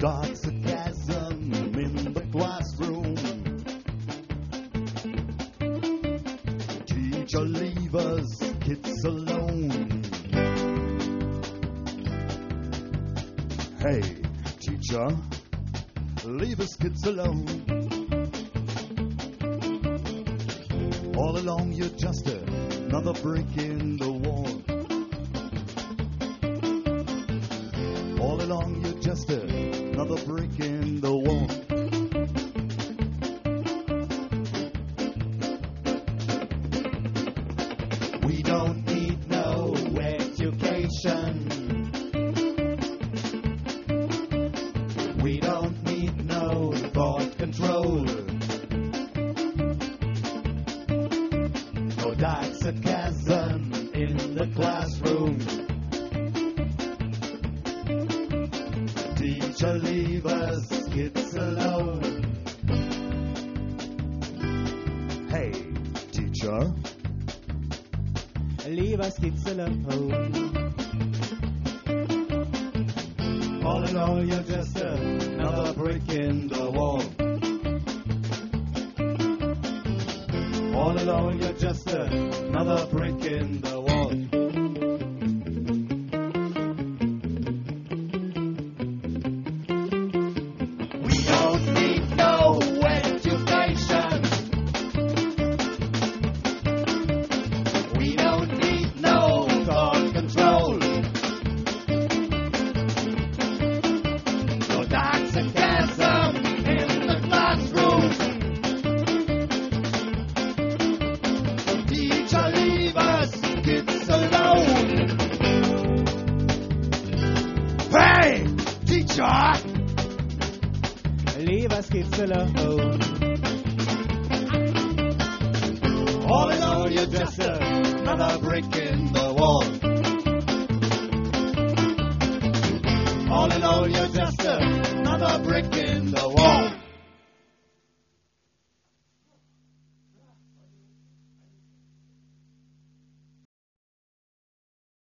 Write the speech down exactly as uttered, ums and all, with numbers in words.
dark sarcasm in the classroom. Teacher, leave us kids alone. Hey, teacher, leave us kids alone. All along you're just another brick in the wall. All along you're just another brick in the wall. We don't need no education. We don't need no thought control. No dark sarcasm in the classroom. Teacher, leave us kids alone. Hey, teacher, leave us kids alone. all in all you're just another brick in the wall. All in all you're just another brick in the wall. We don't need no education. We don't need no thought control. No dark sarcasm in the classroom. Teacher, leave us kids alone. Hey, teacher, Leave us kids alone. all in all you're just another brick in the wall. All in all you're just another brick in the wall.